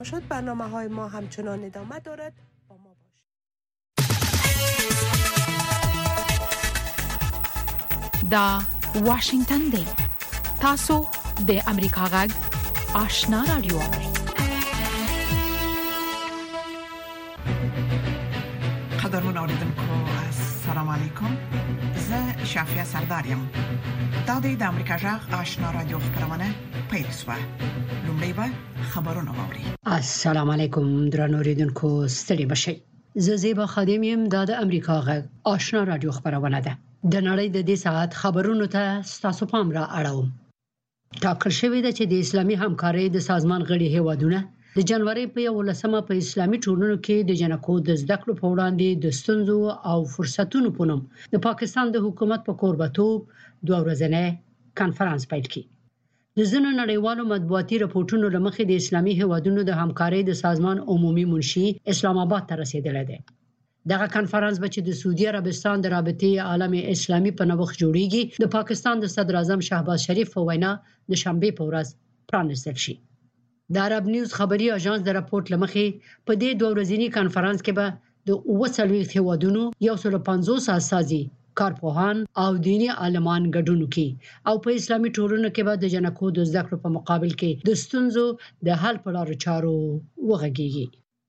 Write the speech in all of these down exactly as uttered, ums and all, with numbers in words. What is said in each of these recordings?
شد. برنامه های ما همچنان ادامه دارد. با ما باشید. دا واشنگتن دی تاسو د امریکا غږ آشنا رادیو. قدرمن اوریدونکو السلام علیکم. زه شافیا سردارم. دا د امریکا غږ آشنا رادیو خبرونه پیل شوه. لومړی به خبرونه واوري. السلام علیکم درنو اوریدونکو ستړي بشئ. زه زیبا خادم یم. دا د امریکا غږ آشنا رادیو خبرونه ده. د نړۍ د دې ساعت خبرونو ته ستاسو پام را اړوم. ټاکل شوې ده چې د اسلامي همکارۍ د سازمان غړي هیوادونه د جنوري په یولسمه په اسلامي ټولنو کې د جنکو د زده کړو په وړاندې د ستونزو او فرصتونو په نوم د پاکستان د حکومت په کوربتوب دوه ورځنی کانفرنس پیل کړي. د ځینو نړیوالو مطبوعاتي راپورټونو لمخې د اسلامي هیوادونو د همکارۍ د سازمان عمومي منشي اسلام آباد ته رسیدلی دی. دغه کانفرنس به چې د سعودي عربستان د رابطې عالم اسلامي په نوښت جوړیږي، د پاکستان د صدر اعظم شهباز شریف په وینا د شنبه په ورځ پرانیستل شي. د عرب نیوز خبري اژانس د راپورټ لمخې په دې دوه ورځني کانفرنس کې به د اوه څلوېښت هیوادونو یو سل او پنځوس اساسي کارپوهان او دینی عالمان ګډون کوي او په اسلامي ټولنو کې به د جنکو د زده کړو په مقابل کې د ستونزو د حل په لارو چارو وغږیږي.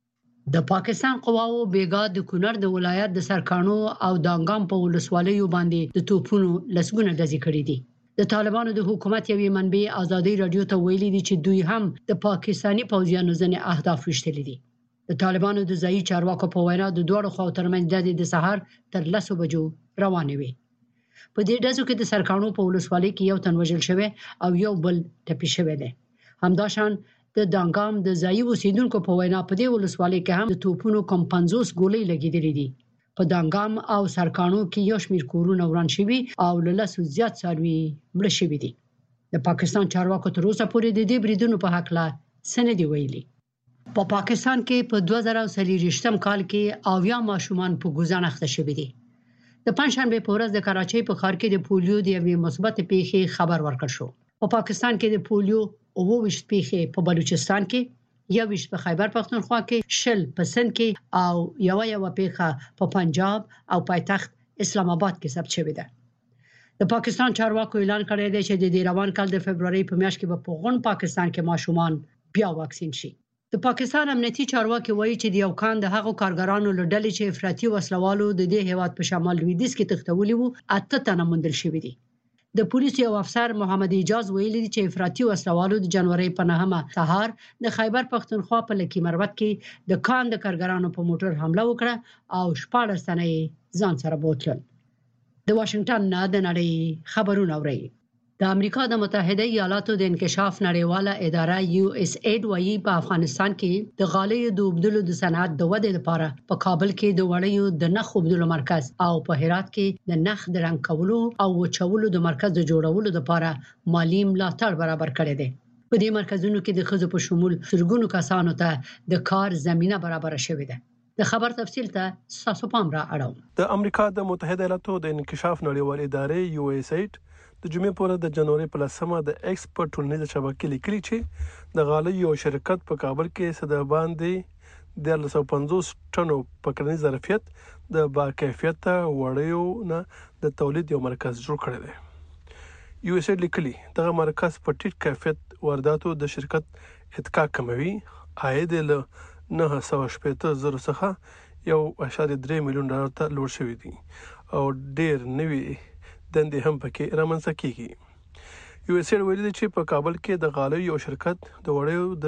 د پاکستان قواو بیګا د کونړ د ولایت د سرکانو او دانګام په ولسوالیو باندې د توپونو لسګونه ډزې کړې دي. د طالبانو د حکومت یوې منبع آزادۍ رادیو ته ویلي دي چې دوی هم د پاکستانی پوځیانو ځینې اهداف وشتلي دي. د طالبانو د ځایي چارواکو په وینا د دوه خواو ترمنځ د سحر تر لسو بجو روانې وي. په دې ډزو کې د سرکانو په ولسوالۍ کې یو تن وژل شوی او یو بل ټپي شوی دی. همداشان د دانګام د ځایي اوسیدونکو په وینا په دې ولسوالۍ کې هم د توپونو کم پنځوس ګولۍ لګېدلې دي. په دانګام او سرکانو کې یو شمېر کورونه وران شوي او له لسو زیات څاروي مړه شوي دي. د پاکستان چارواکو تر اوسه پورې د دې بریدونو په هکله څه نه دي ویلي. په پاکستان کې په دوه زره څلوېښتم کال کې اویا ماشومان په ګوزن اخته شوي دي. د پنځشنبه په ورځ د کراچۍ په ښار کې د پولیو د یوې مثبت پیښې خبر ورکړ شو. په پاکستان کې د پولیو اوه ویشت پیښې په بلوچستان کې، یو ویشت په خیبر پختونخوا کې، شل په سند کې او یو یو پیښه په پنجاب او پایتخت اسلام آباد کې ثبت شوې ده. د پاکستان چارواکو اعلان کړی دی چې د دې روان کال د فبرवरी په میاشت کې به په غون پاکستان کې ماشومان بیا واکسین شي. د پاکستان امنیتي چارواکي وایي چې د یو کان د هغو کارګرانو له ډلې چې افراطي وسلوالو د دې هیواد په شمال لویدیځ کې تښتولي وو اته تنه موندل شوي دي. د پولیسو یو افسر محمد اجاز ویلي دی چې افراطي وسلوالو د جنوري په نهمه سهار د خیبر پختونخوا په لکی مروت کې د کان د کارګرانو په موټر حمله وکړه او شپاړس تنه ځان سره بوتلل. د واشنگټن نه د نړۍ خبرونه اوري. د امریکا د متحده ایالاتو د انکشاف نړیواله اداره یو اس اید وایي په افغانستان کې د غالیو د اوبدلو د صنعت د ودې لپاره په کابل کې د وړیو د نخ اوبدلو مرکز او په هرات کې د نخ د رنګ کولو او وچولو د مرکز د جوړولو لپاره مالی ملاتړ برابر کړی دی. په دې مرکزونو کې د ښځو په شمول سلګونو کسانو ته د کار زمينه برابر شوې ده. د خبر تفصیل ته تاسو پام را اړوم. د امریکا د متحده ایالاتو د انکشاف نړیواله اداره یو اس اید د جمعې په ورځ د جنوري په لسمه د ایکسپرت ټولنیزه شبکې لیکلي چې د غالیو یو شرکت په کابل کې صد باندې د دیارلس سوه پنځوس ټنو په کرنیز ظرفیت د با کیفیته وړیو نه د تولید یو مرکز جوړ کړی دی. یو اس اید لیکلي دغه مرکز په ټیټ کیفیت وارداتو د شرکت اتکا کموي، عاید له نه سوه شپېته زره څخه یو اشاریه درې میلیون ډالر ته لوړ شوی دی او ډېر نوي دندې هم پکې رامنځته کیږي. یو اس اید ویلي چې په کابل کې د غالیو یو شرکت د وړیو د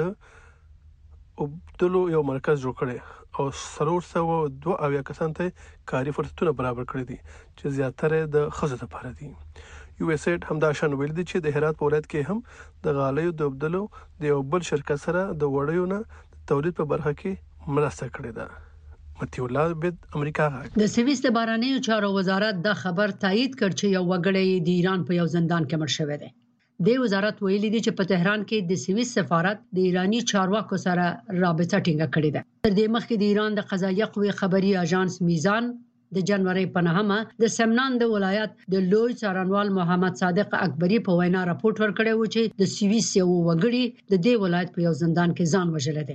اوبدلو یو مرکز جوړ کړی او څلور سوه دوه اویا کسانو ته کاري فرصتونه برابر کړي دي چې زیاتره د ښځو لپاره دي. یو اس اید همداشان ویلي چې د هرات په ولایت کې هم د غالیو د اوبدلو د یو بل شرکت سره د وړیو نه تولید په برخه کې مرسته کړې ده. متي الله بد امریکا غږ. د سویس د بهرنیو چارو وزارت دا خبر تایید کړ چې یو وګړی د ایران په یو زندان کې مړ شوی دی. د وزارت ویلي دی چې په تهران کې د سویس سفارت د ایرانی چارواکو سره رابطه ټینګه کړې ده. تر دې مخکې د ایران د قضایه قوې خبري اژانس میزان د جنوري په نهمه د سمنان د ولایت د لوی څارنوال محمد صادق اکبری په وینا راپورټ ورکړی و چې د سویس یو وګړي د دې ولایت په یو زندان کې ځان وژلی دی.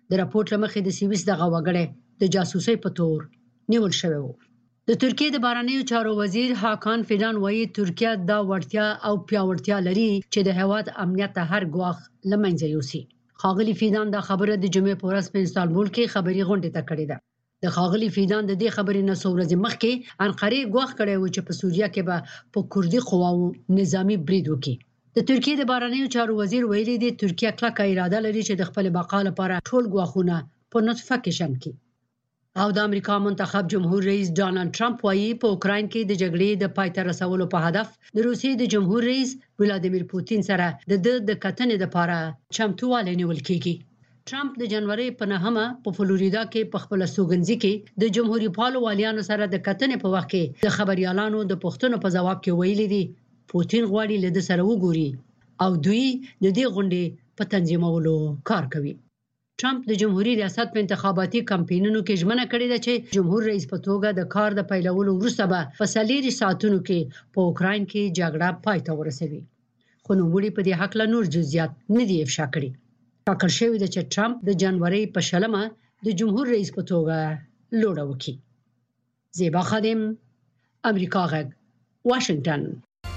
د راپورټ لمخې د سیویس د غواګړې د جاسوسي په تور نیول شوی و. د ترکیه د بهرنیو چارو وزیر هاکان فیدان وایي ترکیه دا وړتیا او پیاوړتیا لري چې د هیواد امنیت هر ګواښ لمنځه یوسي. خاغلی فیدان دا خبره د جمعې په ورځ په استانبول کې خبري غونډه ته کړې ده. د خاغلی فیدان د دې خبرې نه څو ورځې مخکې انقره ګواښ کړی و چې په سوریه کې به په کوردي قواو نظامی برید وکړي. د ترکیه د بهرنیو چارو وزیر ویلي دی ترکیه کلکه اراده لري چې د خپل بقا لپاره ټول ګواښونه په نطفه کې شم کړي. او د امریکا منتخب جمهور رئیس ډانلډ ټرمپ وایي په اوکراین کې د جګړې د پای ته رسولو په هدف د روسیې د جمهور رئیس ولادیمیر پوتین سره د د کتنې لپاره چمتووالی نیول کیږي. ټرمپ د جنوري په نهمه په فلوریدا کې په خپل سوګنځي کې د جمهوریت پالو والیانو سره د کتنې په وخت کې د خبريالانو د پوښتنو په جواب کې ویلي دي پوتین غواړي له د سره وګوري او دوی د دې غونډې په تنظیمولو کار کوي. ټرمپ د جمهوریت ریاست په انتخاباتي کمپاینونو کې ژمنه کړې ده چې جمهور رئیس په توګه د کار د پیلولو وروسته به په څلورو ساعتونو کې په اوکراین کې جګړه پای ته ورسوي. خو نوموړي په دې حق له نور جزئیات نه دی افشا کړی. ټاکل شوی دی چې ټرمپ د جنوري په شلمه د جمهور رئیس په توګه لوړه وکړي. زیبا خادم، امریکا غږ، واشنگټن.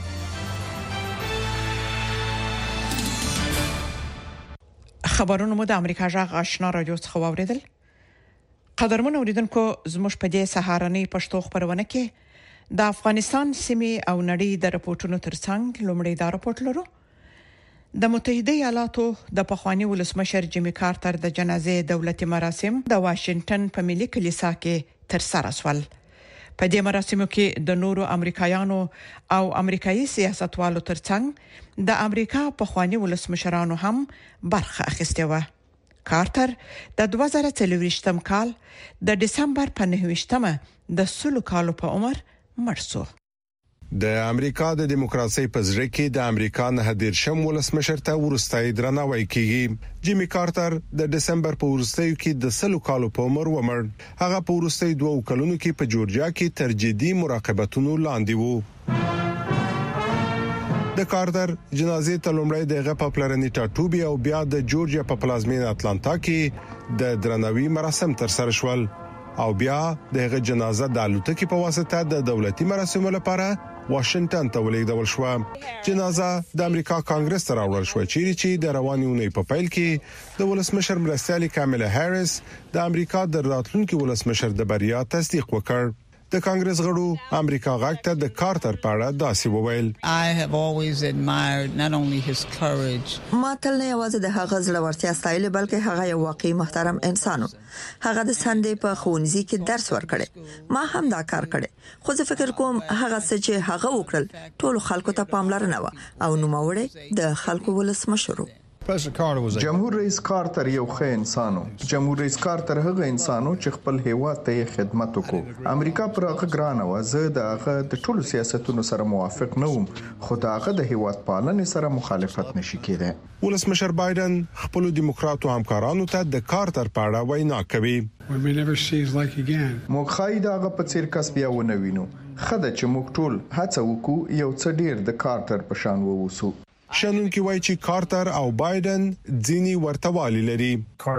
خبرونه مو د امریکا جغ آشنا رادیو څخه واوریدل. قدرمن اوریدونکو زموږ په دې سهارنۍ پښتو خبرونه کې د افغانستان سیمې او نړۍ د راپورټونو ترڅنګ لومړی دا راپورټ لرو. د متحده ایالاتو د پخوانی ولسمشر جیمی کارټر د جنازې دولتي مراسم د واشنگټن په ملي کلیسا کې تر سره شول. په دې مراسمو کې د نورو امریکایانو او امریکایي سیاستوالو ترڅنګ د امریکا پخوانی ولسمشرانو هم برخه اخیسته و. کارټر د دوه زره څلوېښتم کال د دسمبر په نهه د سلو کالو په عمر مړ شو. د امریکا د دیموکراسي په ځړ کې د امریکا نه دیرشم ولسمشر ته ورستای درناوی کیږي. جیمی کارټر د دسمبر په ورستیو کې د سلو کالو په عمر ومړ. هغه په ورستیو دوه کلونو کې په جورجیا کې تر جدي مراقبتونو لاندې وو. د کارټر جنازې ته لومړی د غ په پلرنی ټاټوبي او بیا د جورجیا په پلازمینه اتلانتا کې د درناوي مراسم تر سره شول او بیا دغه جنازه د الوتکې په واسطه د دولتي مراسمو لپاره واشنگټن ته ولیږدول شو. جنازه د امریکا کانګرس ته راوړل شو چې د رواني اونۍ په پیل کې د ولسمشر مرستیالي کاملا هریس د امریکا د راتلونکي ولسمشر د بریا تصدیق وکړ. د کانګرس غړو امریکا غاک ته د کارټر په اړه داسې وویل. I have always admired not only his courage. ما تل نه یوازې د هغه زړورتیا ستایل بلکې هغه یو واقعي محترم انسان و. هغه د سندې په ښوونځي کې درس ورکړي. ما هم دا کار کړی. خو زه فکر کوم هغه څه چې هغه وکړل ټول خلکو ته پاملرنه و او نوموړی د خلکو ولسمشر و. جمهور رئیس کارټر یو ښه انسان و. جمهور رئیس کارټر هغه انسان و چې خپل هیواد ته خدمت وکړ. امریکا پر هغه ګران و. زه د هغه د ټولو سیاستونو سره موافق نه وم خو دا هغه د هیواد پالنې سره مخالفت نشي کېدای. ولسمشر بایدن خپل دیموکراتو همکارانو ته د کارټر په اړه وینا کوي. موږ خای داغه په څیر کس بیا ونه وینو. خدای چې موږ ټول هڅه وکړو یو څه ډیر د کارټر په شان ووسو. شنونکي وایي چې کارټر او بایدن ځینی ورتهوالي لري.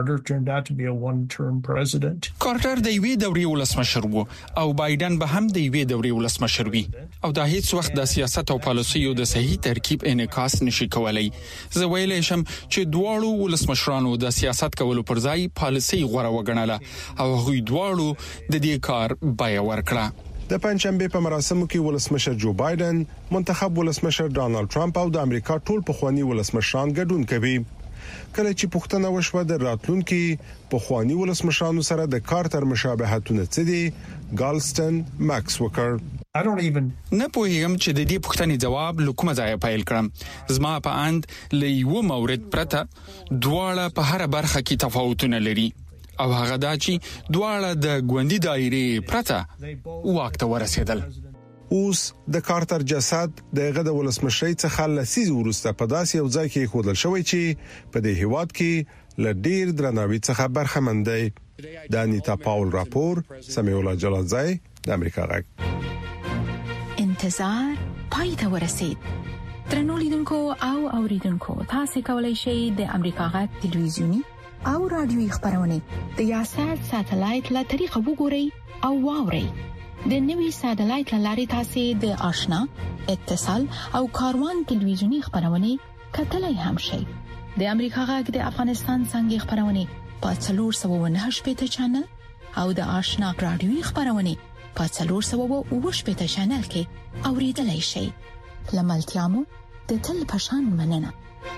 کارټر د یوې دورې ولسمشر وو او بایدن به هم د یوې دورې ولسمشر وي او دا هیڅ وخت د سیاست او پالیسیو د صحیح ترکیب انعکاس نشي کولای. زه ویلای شم چې دواړو ولسمشرانو د سیاست کولو پر ځای پالیسي غوړه وګڼله او هغوی دواړو د دې کار بیا ورکړه. د پنځشنبه په مراسمو کې ولسمشر جو بایدن، منتخب ولسمشر ډانلډ ټرمپ او د امریکا ټول پخوانی ولسمشران ګډون کوي. کله چې پوښتنه وشوه د راتلونکي پخوانی ولسمشرانو سره د کارټر مشابهتونه څه دي، ګالستن ماکس وکړ. نه پوهیږم چې د دې پوښتنې جواب لکومه ځای پیل کړم. زما په اند له یو مورد پرته دواړه په هر برخه کې تفاوتونه لري او هغه دا چې دواړه د ګوندی دایره پرته واک ته ورسېدل. اوس د کارټر جسد دغه د ولسمشری څخه لسیز ورسته په داسې یو ځای کې خودل شوی چې په دې هیواد کې ل ډیر درناوي څخه برخمن دی. د انیتا پاول راپور، سمیولا جلالزای، د امریکا غږ. انتظار پای ته ورسید. ترنو لیدونکو او اوریدونکو تاسو کولی شئ د امریکا غږ ټلویزیونی او رادیوي خبرونه د یاشر ساتلایت له طریقو وګورئ او واورئ. د نوي ساتلایت لارې تاسو د آشنا اتصال او کاروان ټلویزیونی خبرونه کتلای هم شئ. د امریکا غږ د افغانستان څنګه خبرونه په څلور سوه نه شپږ چینل او د آشنا رادیوي خبرونه په څلور سوه اووه شپږ چینل کې اوریدلای شئ. لملتيامو د تل پشان مننه.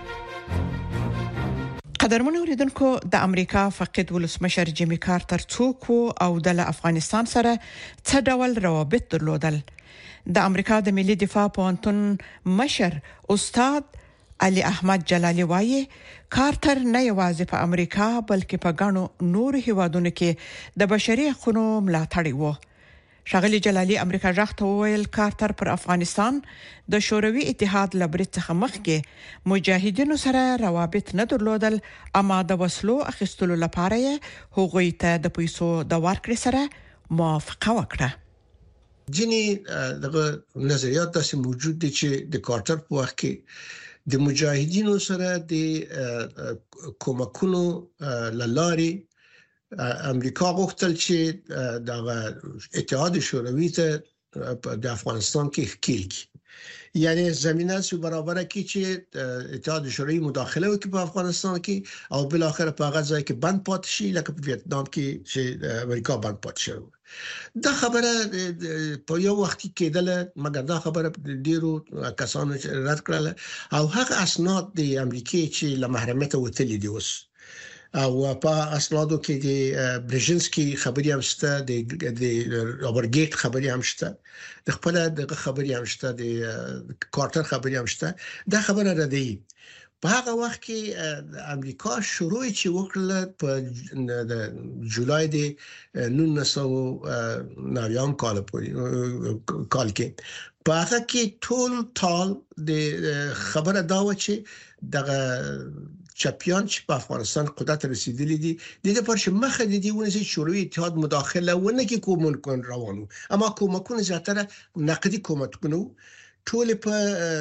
قدرمن اوریدونکو، د امریکا فقید ولسمشر جیمی کارټر څوک او د افغانستان سره څه ډول روابط درلودل؟ د امریکا د ملي دفاع پوهنتون مشر استاد علي احمد جلالي وايي کارټر نه یوازې په امریکا بلکې په ګڼو نورو هیوادونو کې د بشري حقوقو ملاتړی و. شاغلي جلالي امریکا ځخته ویل کارټر پر افغانستان د شوروي اتحاد لبرت څخه مخکې مجاهدینو سره روابط نه درلودل، اما د وسلو اخیستلو لپاره هغوی ته د پیسو د ورکړې سره موافقه وکړه. ځینې دغه نظریات داسې موجود دي چې د کارټر په وخت کې د مجاهدینو سره د کومکونو لاري امریکا غوښتل چې د اتحاد شوروي ته د افغانستان کې ښکیل کی، یعنی زمينه سو برابر کی چې اتحاد شوروي مداخله وکړي په افغانستان کې او بل اخر په هغه ځای کې بند پاتې شي لکه په ویتنام کې چې امریکا بند پاتې شو. دا خبره په یو وخت کې کېدله، مګر دا خبره ډیرو کسانو رد کړله او هغه اسناد د امریکای چې له محرمیت وتلي دي اوس او په اسنادو کې د برژنسکي خبري هم شته، د د رابرګیټ خبري هم شته، د خپل د خبري هم شته، د کارټر خبري هم شته. دا خبره ردی په هغه وخت کې امریکا شروع چې وکړه په د جولای د نولس سوه نوي کال پورې کال کې په هغه کې ټول ټال د خبره دا و چې دغه چاپیان چې په افغانستان قدرت رسیدلی دي د دې پر چې مخه د دې ونې چې شوروي اتحاد مداخله ونه کې کومکون روانو، اما کومکون زیاتره نقدي کومکونه ټول په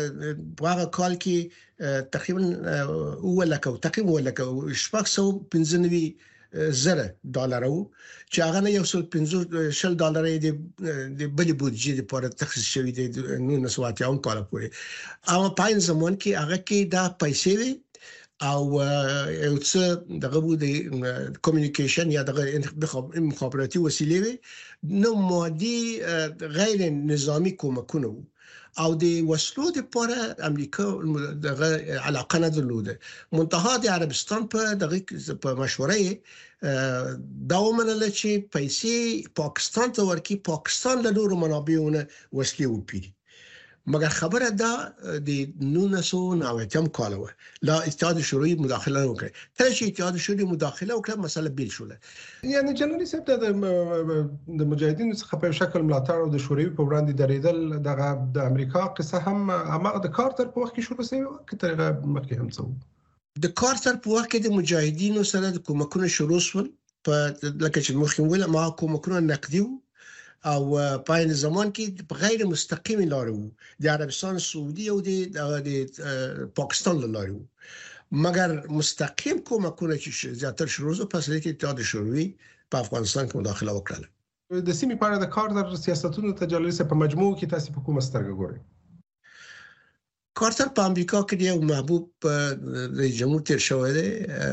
هغه کال کې تقریبا ولکه تقریبا ولکه شپږ سوه پنځه نوي زره ډالر وو چې هغه نه یو سل پنځه شل ډالر د د بلې بودجې لپاره تخصیص شوی دی نولس سوه اتیا کال پورې. اما په این زمان کې هغه کې دا پیسې وي او یو څه دغه بو د کمیونیکیشن یا دغه مخابراتي وسیلې وي نو مادي غیر نظامی کومکونه او د وسلو لپاره امریکا دغه علاقه نه درلوده. منتها د عربستان په دغه په مشوره دا ومنله چې پیسې پاکستان ته ورکړي، پاکستان له نورو منابعونو وسلې وپیري. مګر خبره دا د نولس سوه نوي کال و لا اتحاد شوروي مداخله وکړه. تر چې اتحاد شوروي مداخله وکړه مسله بیل شوله. یعنی جنرالي صاحب د د مجاهدینو څخه په شکل ملاتړ او د شوروي په وړاندې درېدل دغه د امریکا قصه هم هغه د کارټر په وخت کې شروع شوه که ترغه مخکې هم څو د کارټر په وخت کې د مجاهدینو سره د کومکونو شروع شول په لکه چې مخکې ویل ما کومکونو نقدي او په این زمان کې په غیر مستقیم لارو د عربستان سعودي او د پاکستان لارو، مګر مستقیم کومکونه چې زیاتر شروع شو پس لکه اتحاد شوروي په افغانستان کې مداخله وکړه. د سیمې په اړه د کارټر سیاستونو ته جلالي په مجموع کې تاسو په کومه سترګه ګورئ؟ کارټر په امریکا کې یو محبوب رئیس جمهور تیر شوی دی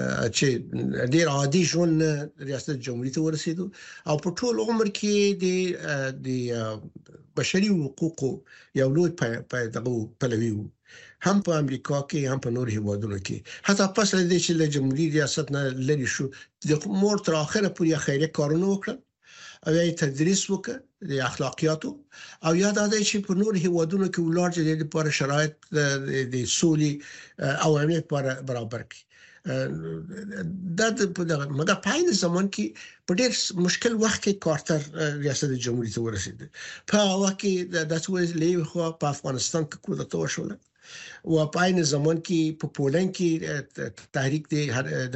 چې ډیر عادي ژوند ریاست جمهوریت ته ورسېدو او په ټول عمر کې د د بشري حقوقو یو لوی دغه پلوي و، هم په امریکا کې هم په نور هیوادونو کې. حتی پس له دې چې له جمهوریت ریاست نه لري شو د مور تر اخره پورې خیریه کارونه وکړل او یې تدریس وکړ د اخلاقیاتو او یاد اده چې په نور هیوادونو کې ولر چې د لپاره شرایط د سولې او امنیت لپاره برابر کړي. دا د مګر په این زمان کې په ډېر مشکل وخت کې کارټر ریاست جمهوریت ته ورسېد. په هغه کې د داسې لې خو په افغانستان کې کودتا وشوله و په این زمان کې په پولند کې تحریک د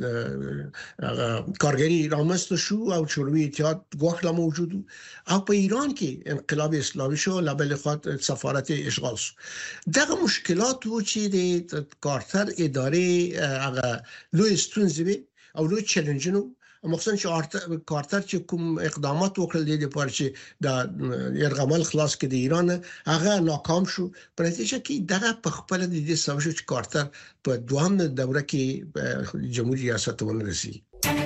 دغه کارګری رامنځته شو او شوروي اتحاد ګواښ لا موجود او په ایران کې انقلاب اسلامي شو لا بل خاط سفارت اشغال شو. دغه مشکلات و چې د کارټر ادارې هغه لوی ستونزې او لوی چیلنجونو مخصوصا چې کارتر چې کوم اقدامات وکړل دي لپاره چې د يرغمل خلاص کړي د ایران هغه ناکام شو په نتیجه کې دغه په خپل د دې سبب چې کارتر په دوهم دوره کې جمهوریت ریاست ونرسي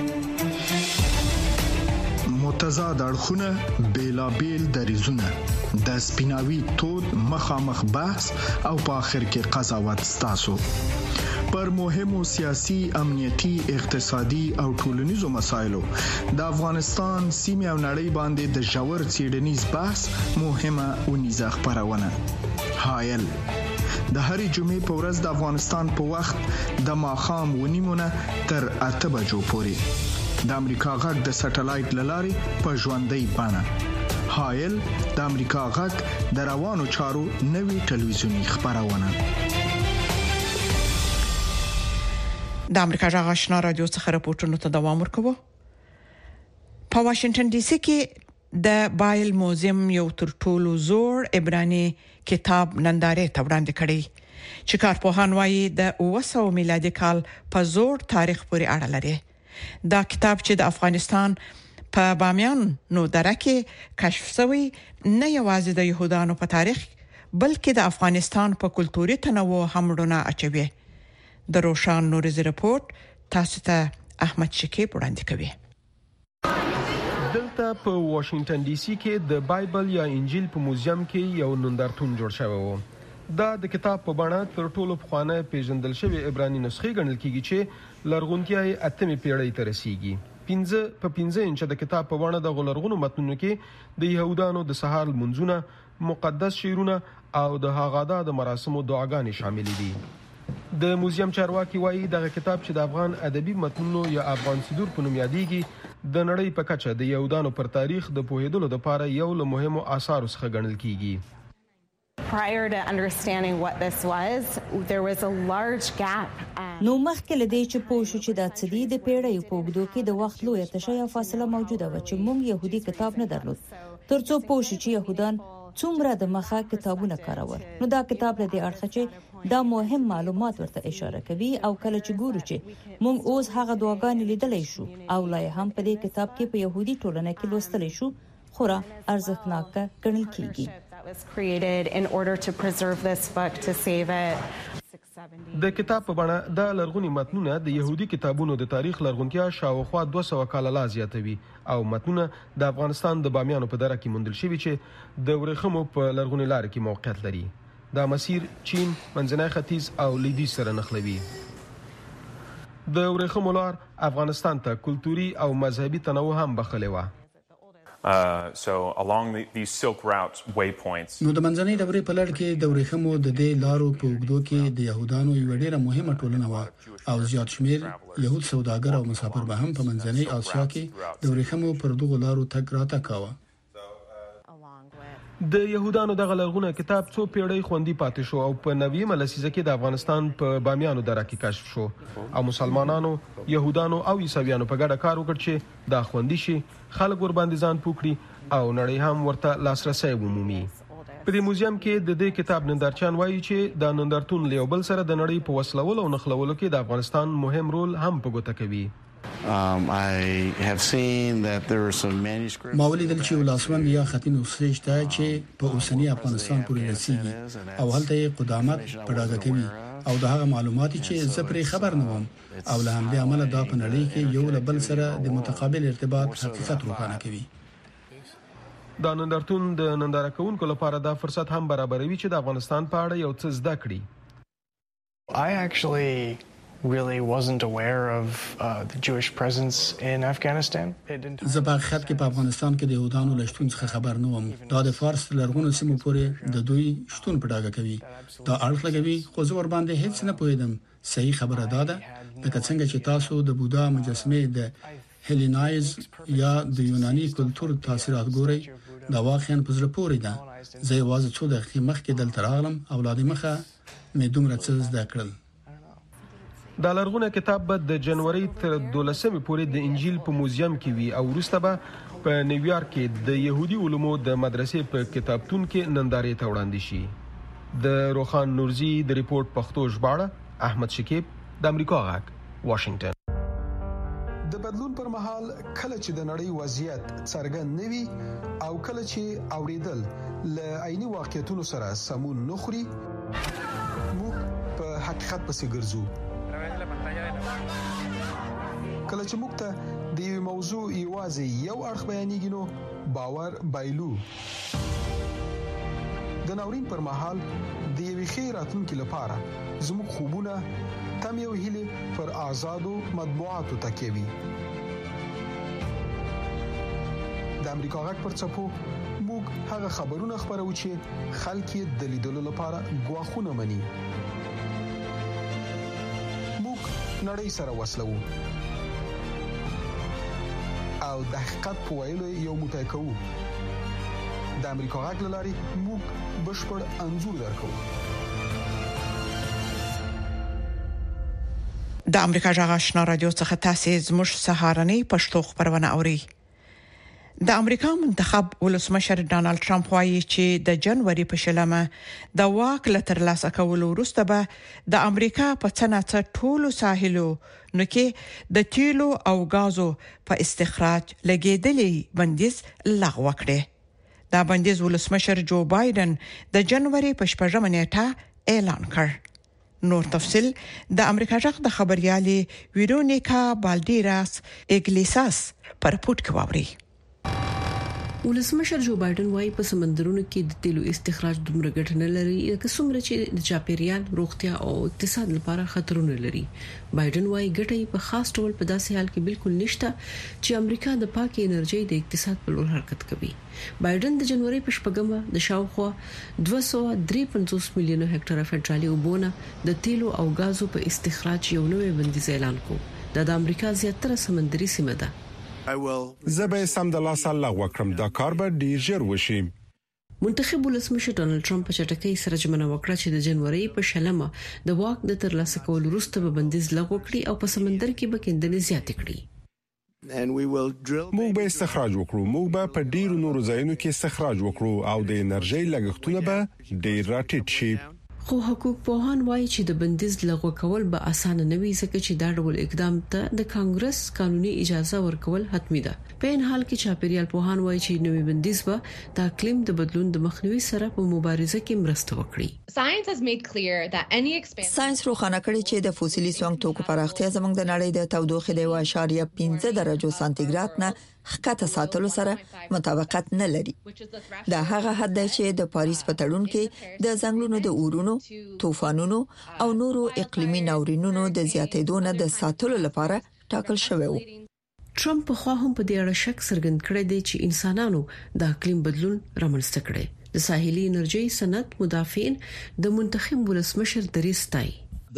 متضاد اړخونه بیلابیل دریزونه د سپیناوي تود مخامخ بحث او په اخر کې قضاوت ستاسو پر مهمو سیاسي امنیتي اقتصادي او ټولنیزو مسایلو د افغانستان سیمه او نړۍ باندې د ژور څېړنیز بحث مهمه ونیزه خبرونه حایل د هرې جمعې په ورځ د افغانستان په وخت د ماخام ونیمونه تر اته بجو پورې د امریکا غږ د سټلایټ للارې په ژوندۍ بڼه حایل د امریکا غږ د روانو چارو نوي ټلویزیونی خبرونه د امریکا غږ آشنا رادیو څخه راپورټونه ته دوام ورکوي. په واشنگټن ډي سي کې د بایل موزیم یو تر ټولو زوړ عبراني کتاب نندارې ته وړاندې کړي چې کارپوهان وايي د اوه سوه میلادي کال په زوړ تاریخ پورې اړه لري. دا کتاب چې د افغانستان په بامیان نو دره کې کشف شوی نه یوازې د يهودانو په تاریخ بلکې د افغانستان په کلتوري تنوع هم رونه اچوي. د روشان نورزي رپورت تاسو ته احمد شکیب وړاندې کوي. دلته په واشنگټن ډي سي کې د بایبل یا انجیل په موزیم کې یو نندارتون جوړ شوی و. دا د کتاب په بڼه تر ټولو پخوانی پیژندل شوی عبراني نسخه ګڼل کیږي چې لرغونتیا یې اتمې پیړۍ ته رسیږي. پنځه په پنځه انچه د کتاب په بڼه د غلرغونو متنونو کې د يهودانو د سهار منځونه، مقدس شعرونه او د هغادا د مراسمو دعاګانې شامل دي. د موزیم چارواکي وایي دغه کتاب چې د افغان ادبي متنونو یا افغان صدور په نوم یادېږي د نړۍ په کچه د يهودانو پر تاریخ د پوهېدلو لپاره یو له مهمو آثارو څخه ګڼل کیږي. Prior to understanding what this was, there was a large gap. نو مخکې لدی چې پوه شو چې د څدی د پیړۍ په وګړو کې د وخت لوی تشه یا فاصله موجوده و چې موږ يهودي کتاب نه درلود ترڅو پوه شو چې يهودان څومره د مخه کتابونه کارول. نو دا کتاب له دې اړخه چې دا مهم معلومات ورته اشاره کوي او کله چې ګورو چې موږ اوس هغه دعاګانې لیدلای شو او لا هم په دې کتاب کې په يهودي ټولنه کې لوستل شو خورا ارزښتناک ګڼل کیږي. was created in order to preserve this book to save it. د کتاب په بڼه د لرغونی متنونه د يهودي کتابونو د تاریخ لرغونتیا شاوخوا دوه سوه کاله لا زیاتوي او متنونه د افغانستان د بامیانو په دره کې موندل شوي چې د ورېښمو په لرغونی لارې کې موقعیت لري. دا مسیر چین، منځنی ختیځ او لویدیځ سره نښلوي. د ورېښمو لار افغانستان ته کلتوري او مذهبي تنوع هم بخښلې وه. Uh, so along the, these silk routes waypoints نو د منځنۍ دورې په لړ کې د ورېښمو د دې لارو په اوږدو کې د يهودانو یو ډېره مهمه ټولنه وه او زیات شمیر يهود سوداګر او مسافر به هم په منځنۍ اسیا کې د ورېښمو پر دغو لارو تګ راتګ کاوه. د يهودانو دغه لرغونه کتاب څو پیړۍ خوندي پاتې شو او په نویمه لسیزه کې د افغانستان په بامیانو دره کې کشف شو او مسلمانانو، يهودانو او عیسویانو په ګډه کار وکړ چې دا خوندي شي، خلک ور باندې ځان پوکړي او نړۍ هم ورته لاسرسي ومومي. په دې موزیم کې د دې کتاب نندارچیان وایي چې د نندارتون له بل سره د نړۍ په وسلولو او نخلولو کې د افغانستان مهم رول هم په ګوته کوي. Um, I have seen that there are some manuscripts. ما ولیدل چې ولاسوند یا خطي نسخې شته چې په اوسنی افغانستان پورې رسیدي او هلته یې قدامت پړاګه کوي او دا هغه معلومات چې زه پرې خبر نه وم او له همدې عمله دا په نړۍ کې یو له بل سره د متقابل ارتباط حقیقت روښانه کوي. دا نندارتون د ننداره کوونکو لپاره دا فرصت هم برابروي چې د افغانستان په اړه یو څه زده کړي. I actually really wasn't aware of uh, the Jewish presence in Afghanistan. زه په حقیقت کې په افغانستان کې د يهودانو له شتون څخه خبر نه وم. دا د فارس لرغونو سیمو پورې د دوی شتون په ډاګه کوي. دا اړخ لګوي خو زه ور باندې هیڅ نه پوهیدم. صحیح خبره ده لکه څنګه چې تاسو د بودا مجسمه د هیلینایز یا د یوناني کلتور تاثیرات ګورئ دا واقعا په زړه پورې ده. زه یوازې څو دقیقې مخکې دلته راغلم او لا د مخه مې دومره څه زده کړل. دا لرغونه کتاب به د جنوري تر دولسمې پورې د انجیل په موزیم کې وي او وروسته به په نیویارک کې د يهودي علومو د مدرسې په کتابتون کې نندارې ته وړاندې شي. د روخان نورزي د ریپورت پښتو ژباړه احمد شکیب د امریکا غږ واشنگټن. پر مهال کله چې د نړۍ وضعیت څرګند نوي او کله چې اوریدل ل عیني واقعیتونو سره سمون نخري موږ په حقیقت پسې ګرځو. کله چې موږ ته د یو موضوع یوازې یو اړخ بیانېږي نو باور بایلو. د ناورین پر مهال د یوې ښې راتلونکي لپاره زموږ خوبونه تم یو هیله پر آزادو مطبوعاتو تکیه وي. د امریکا غږ پر څپو موږ هغه خبرونه خبرو چې خلک یې د لیدلو لپاره غواخونه مني. موږ نړۍ سره وصلو او د حقیقت په ویلو یو موټی کوو. د امریکا غږ لاري موږ بشپړ انزور درکو. د امریکا غږ آشنا رادیو څخه تاسو زموږ سهارنۍ پښتو خبرونه اورئ. د امریکا منتخب ولسمشر ډانلډ ټرمپ وايي چې د جنوري په شلمه د واک لتر لاسه کولو وروسته به د امریکا په څناڅه ټولو ساحلو نو کې د تیلو او غازو په استخراج لګیدلې بندیز لغوه کړي. دا بندیز ولسمشر جو بایدن د جنوري په شپږمه نیټه اعلان کړ. نور تفصيل د امریکا غږ د خبريالي ویرونیکا بالډیراس اګلیساس پر پورت کوي. ولسمشر جو بایدن وايي په سمندرونو کې د تیلو استخراج دومره ګټه نه لري لکه څومره چې د چاپیریال روغتیا او اقتصاد لپاره خطرونه لري. بایدن وايي ګټه په خاص ډول په داسې حال کې بالکل نشته چې امریکا د پاکي انرژي د اقتصاد په لور حرکت کوي. بایدن د جنوري په شپږمه د شاوخوا دوه سوه درې پنځوس میلیونه هکټاره فدرالي وبونه د تیلو او غازو په استخراج یو نوې بندیز اعلان کړ. دا د امریکا زیاتره سمندري سیمه ده. زبې سم د لاس لغوه کړم دا کار به ډیر ژر وشي. منتخب ولسمشر ډانلډ ټرمپ په چټکۍ سره ژمنه وکړه چې د جنوري په شلمه د واک د ترلاسه کولو وروسته به بندیز لغوه کړي او په سمندر کې به کیندنې زیاتې کړي. موږ به استخراج وکړو. موږ به په ډیرو نورو ځایونو کې استخراج وکړو او د انرژي لګښتونه به ډیر راټیټ شي. خو حقوق پوهان وایي چې د بندیز لغوه کول به اسانه نه وي ځکه چې دا ډول اقدام ته د کانګرس قانوني اجازه ورکول حتمی ده. په ان حال کې چاپیریال پوهان وایي چې نوې بندیز به د اقلیم د بدلون د مخنیوي سره په مبارزه کې مرسته وکړي. ساينس روښانه کړی چې د فوسیلي سونګ توکو پراختیا زموږ د نړۍ د تودوخې د یو اعشاریه پنځه درجو سانتیګراد نه ښکته ساتلو سره مطابقت نه لري. دا هغه حد دی چې د پاریس په تړون کې د ځنګلونو د اورونو، طوفانونو او نورو اقلیمي ناورینونو د زیاتېدو نه د ساتلو لپاره ټاکل شوی و. ټرمپ په خوا هم په دې اړه شک څرګند کړی دی چې انسانانو د اقلیم بدلون رامنځته کړي. د ساحلي انرژي صنعت مدافعین د منتخب ولسمشر دریستای.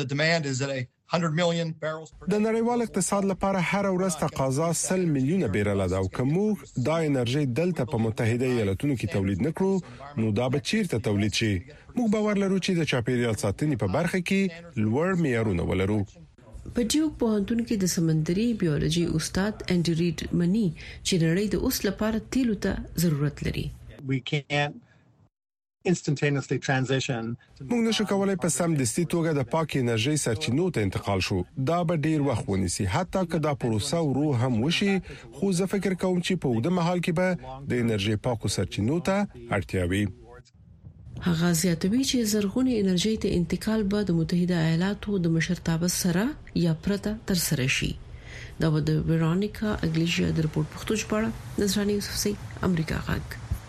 د نړیوال اقتصاد لپاره هر ورځ تقاضا سل میلیونه بیرل ده او کوم دا انرژي دلته په متحده ایالاتونو کې تولید نکړو نو دا به چیرته تولید شي. موږ باور لرو چې د چاپیریال ساتنې په برخه کې لوړ معیارونه ولرو. په ډیوک پوهنتون کې د سمندري بیولوژي استاد انډي ریډ منی چې نړۍ د اوس لپاره تیلو ته ضرورت لري. instantaneously transition. موږ نشو کولای په سم دستي توګه د پاک انرژي سرچینو ته انتقال شو. دا به ډیر وخت ونیسي حتی که دا پروسه ورو هم وشي خو زه فکر کوم چې په وګړه مهال کې به د انرژي پاکو سرچینو ته اړتیا وي. هغه زیاتوي چې زرغونی انرژي ته انتقال به د متحده ایالاتو د مشرتابه سره یا پرته تر سره شي. دا د ویرونیکا اګلیشیا د رپورت پښتو ژباړه نظرانه یوسفزئی امریکا غږ.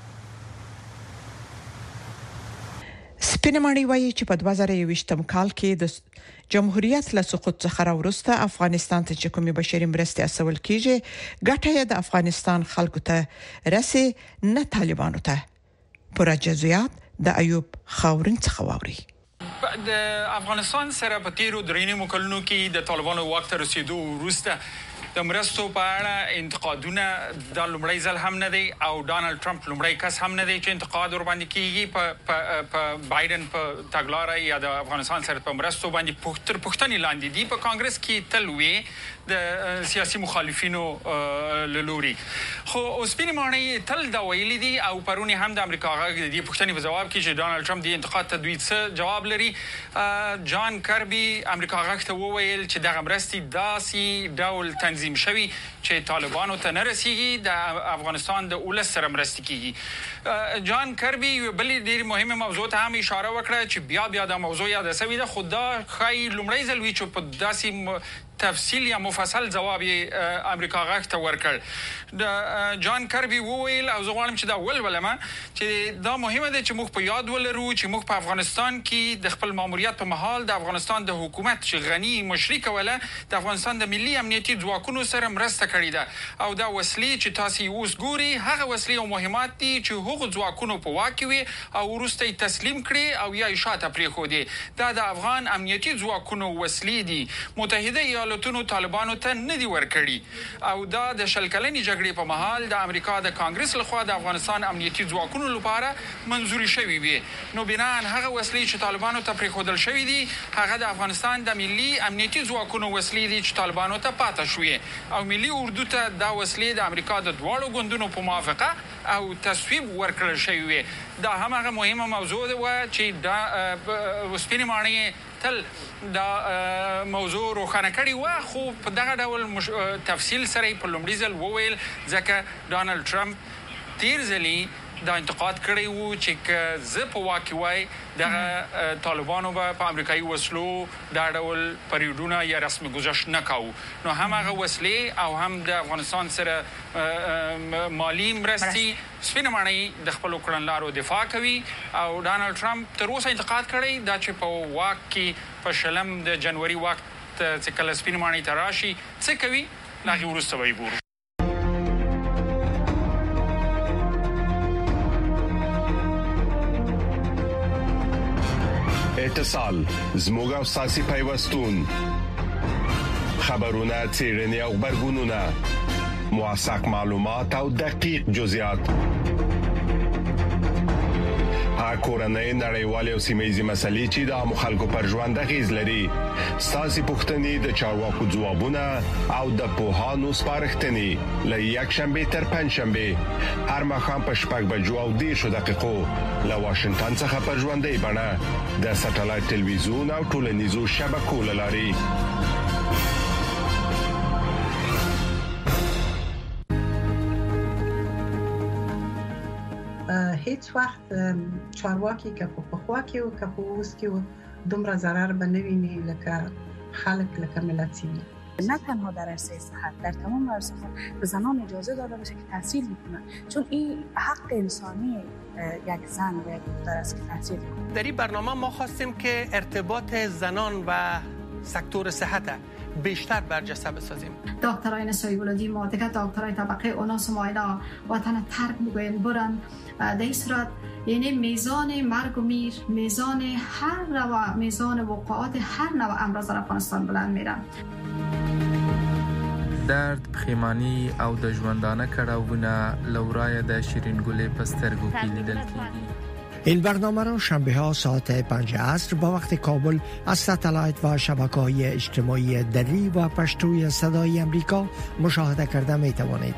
سپینمړی وایي چې په دوه زره یوویشتم کال کې د جمهوریت له سقوط څخه وروسته افغانستان ته چې کومې بشري مرستې اصول کیږي ګټه یې د افغانستان خلکو ته رسي نه طالبانو ته. پر جزئیات د ایوب خاورین څخه واوري. د افغانستان سره په تیرو درېنیمو مکلونو کې د طالبانو وخت رسیدو وروسته د مرستو په اړه انتقادونه د لومړی ځل هم نه دی او ډانلډ ټرمپ لومړی کس هم نه دی چې انتقاد ور باندې کیږي په په بایدن په تګلارې یا د افغانستان سره په مرستو باندې پختر پښتني لاندې دی په کانګرس کې تل وی د سیاسي مخالفینو لوري. خو اوس په معنی تل دا ویلي دي او پرونی هم د امریکا غږ د پښتني په جواب کې چې ډانلډ ټرمپ د انتقاد ته دوی څه جواب لري. جان کربي امریکا غږ ته وویل چې د مرستې داسي ډول تنظیم تنظیم شوی چې طالبانو ته نه رسیږي د افغانستان د ولس سره مرسته کیږي. جان کربي بل ډیر مهمه موضوع ته هم اشاره وکړه چې بیا بیا د موضوع یاد سوي ده، خدا خای لومړی ځل وی چې په داسې تفصیل یا مفصل جواب امریکا غاښ ته ورکړ. د جان کربي وویل او زه غواړم چې دا ولولم چې دا مهمه ده چې موږ په یاد ولرو چې موږ په افغانستان کې د خپل ماموریت په مهال د افغانستان د حکومت چې غني مشري کوله د افغانستان د ملي امنیتي ځواکونو سره مرسته کړې ده او دا وسلې چې تاسو اوس ګوري هغه وسلې او مهمات دي چې هغو ځواکونو په واک کې وي او وروسته یې تسلیم کړي او یا شاته پرېښودې. دا د افغان امنیتي ځواکونو وسلې دي. متحده ایالاتونو طالبانو ته نه دي ورکړي او دا د شل کلنې جګړې په مهال د امریکا د کانګرس لخوا د افغانستان امنیتي ځواکونو لپاره منزوري شوی وي. نو بناء هغه وسلې چې طالبانو ته پرېښودل شوی دي هغه د افغانستان د ملي امنیتي ځواکونو وسلې دي چې طالبانو ته پاتې شوې او ملي اردو ته دا وسلې د امریکا د دواړو ګوندونو په موافقه او تصویب ورکړل شوی وي. دا هم هغه مهمه موضوع ده چې دا سپینې ماڼۍ تل دا موضوع روښانه کړې و، خو په دغه ډول مش... تفصیل سره په لومړي ځل وویل ځکه ډانلډ ټرمپ تیر ځلي دا انتقاد کړی وو چې زه په واقع وای د طالبانو به په امریکایي وسلو دا ډول پریډونه یا رسمي گذشت نه کاوه. نو هم هغه وسلې او هم د افغانستان سره مالی مرستي سپینه ماڼۍ د خپل کړنلارو دفاع کوي او ډانلډ ټرمپ تر اوسه انتقاد کړی دا چې په واک کې په شلم د جنوري وخت چې کله سپینه ماڼۍ ته راشي څه کوي لاغي وروسته به وګورو. اتصال زموږ او ساسي پیوستون خبرونه چیرنی او خبرګونونه موثق معلومات او دقیق جزئیات کورنۍ نړیوالې او سیمه‌ییزې مسلې چې د مخالکو پر ژوند غیز لري ساسي پښتنې د چارواکو ځوابونه او د پوهانو سپارښتنې ل یک شنبه تر پنځ شنبه هر مخام په شپږ بجو او دیرش دقیقو له واشنگټن څخه پر ژوندۍ بڼه د ساتلایت ټلویزیون او ټولنیزو شبکو لاري. هیڅ وخت چارواکي که په پخوا کې او که په اوس کې دومره ضرر به نه ویني لکه خلک لکه ملت سیمه. نه تنها در عرصه صحت، در تمام عرصه‌ها به زنان اجازه داده بشه که تحصیل بکنن، چون این حق انسانی یک زن و یک دختر است که تحصیل کنه. در این برنامه ما خواستیم که ارتباط زنان و سکتور صحت بیشتر برجسته بسازیم. دکترای نسایی ولادی ما دیگه دکترای طبقه اوناس ماینا وطن ترک میگوین برن در این صورت یعنی میزان مرگ و میر، میزان هر نوع میزان وقوعات هر نوع امراض در افغانستان بلند میرن. درد، پښیمانی او د ژوندانه کړهونه لورای د شیرین ګلې پسترګو کې لیدل کیږي. این برنامه را شنبه ها ساعت پنج عصر با وقت کابل از ساتلایت و شبکه‌های اجتماعی دری و پشتوی صدای امریکا مشاهده کرده می توانید.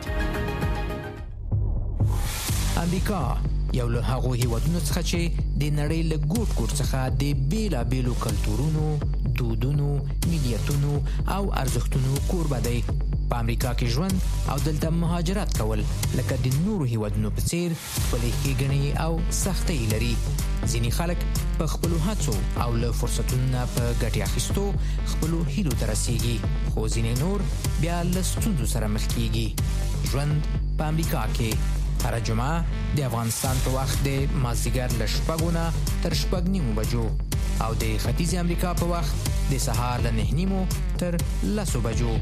امریکا یو له هغو هیوادونو څخه چې د نړۍ له ګوټ ګوټ څخه د بیلابیلو کلتورونو، دودونو، ملیتونو او ارزښتونو کوربه دی. په امریکا کې ژوند او دلته مهاجرت کول لکه د نورو هیوادونو په څیر خپلې ښېګڼې او سختۍ لري. ځینې خلک په خپلو هڅو او له فرصتونو نه په ګټې اخیستو خپلو هیلو ته رسیږي، خو ځینې نور بیا له ستونزو سره مخ کیږي. ژوند په امریکا کې هر جمعه د افغانستان په وخت د مازدیګر له شپږو نه تر شپږ نیمو بجو او د ختیځ امریکا په وخت د سهار له نهه نیمو تر لسو بجو.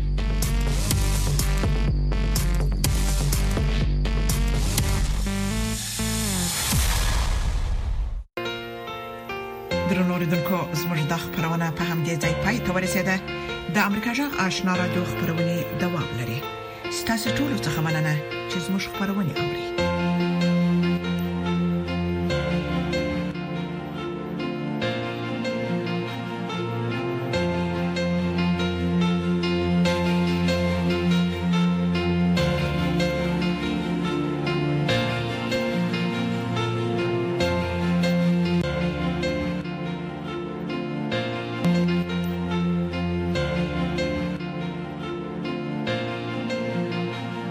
درنو اوریدونکو زموږ د خبرونه په همدې ځای پای ته ورسیده. د امریکا جغ آشنا رادیو خبرونه دوام لري. ستاسو ټول څه مننه چې زموږ خبرونه اوري.